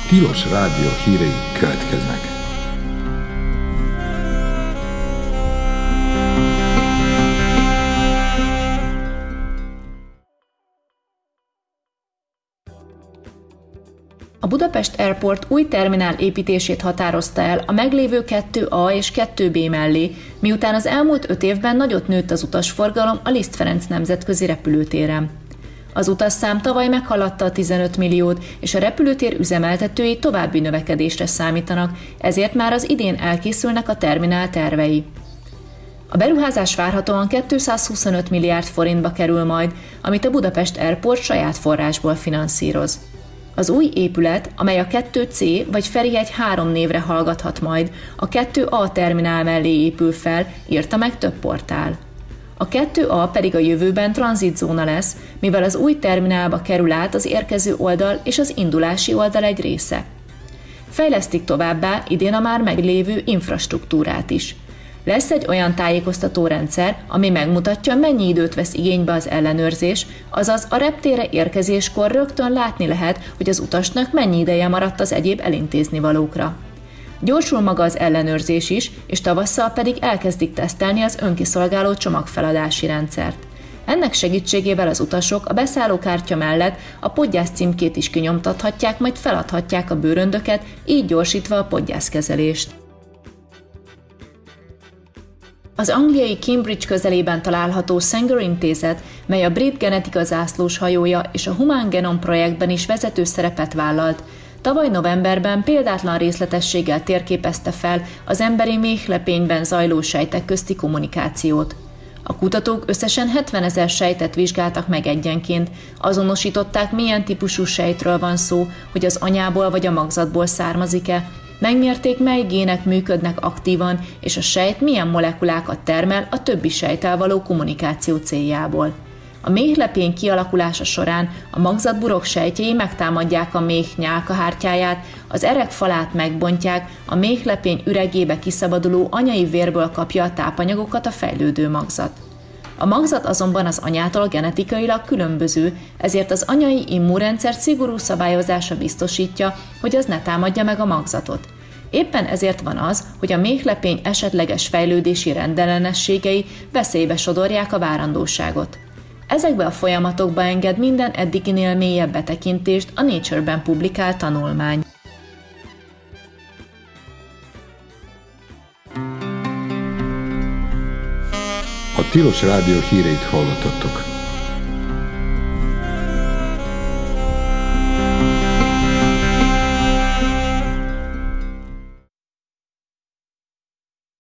Tilos Rádió hírei következnek. A Budapest Airport új terminál építését határozta el a meglévő 2A és 2B mellé, miután az elmúlt 5 évben nagyot nőtt az utasforgalom a Liszt Ferenc nemzetközi repülőtéren. Az utasszám tavaly meghaladta a 15 milliót, és a repülőtér üzemeltetői további növekedésre számítanak, ezért már az idén elkészülnek a terminál tervei. A beruházás várhatóan 225 milliárd forintba kerül majd, amit a Budapest Airport saját forrásból finanszíroz. Az új épület, amely a 2C vagy Ferihegy 3 névre hallgathat majd, a 2A terminál mellé épül fel, írta meg több portál. A 2A pedig a jövőben tranzitzóna lesz, mivel az új terminálba kerül át az érkező oldal és az indulási oldal egy része. Fejlesztik továbbá idén a már meglévő infrastruktúrát is. Lesz egy olyan tájékoztatórendszer, ami megmutatja, mennyi időt vesz igénybe az ellenőrzés, azaz a reptérre érkezéskor rögtön látni lehet, hogy az utasnak mennyi ideje maradt az egyéb elintéznivalókra. Gyorsul maga az ellenőrzés is, és tavasszal pedig elkezdik tesztelni az önkiszolgáló csomagfeladási rendszert. Ennek segítségével az utasok a beszállókártya mellett a podgyász címkét is kinyomtathatják, majd feladhatják a bőröndöket, így gyorsítva a podgyászkezelést. Az angliai Cambridge közelében található Sanger intézet, mely a brit genetika zászlós hajója és a Human Genome projektben is vezető szerepet vállalt, tavaly novemberben példátlan részletességgel térképezte fel az emberi méhlepényben zajló sejtek közti kommunikációt. A kutatók összesen 70 000 sejtet vizsgáltak meg egyenként, azonosították, milyen típusú sejtről van szó, hogy az anyából vagy a magzatból származik-e, megmérték, mely gének működnek aktívan, és a sejt milyen molekulákat termel a többi sejttel való kommunikáció céljából. A méhlepény kialakulása során a magzatburok sejtjei megtámadják a méh nyálkahártyáját, az erek falát megbontják, a méhlepény üregébe kiszabaduló anyai vérből kapja a tápanyagokat a fejlődő magzat. A magzat azonban az anyától genetikailag különböző, ezért az anyai immunrendszer szigorú szabályozása biztosítja, hogy az ne támadja meg a magzatot. Éppen ezért van az, hogy a méhlepény esetleges fejlődési rendellenességei veszélybe sodorják a várandóságot. Ezekbe a folyamatokba enged minden eddiginél mélyebb betekintést a Nature-ben publikált tanulmány. A Tilos Rádió híreit hallottattok.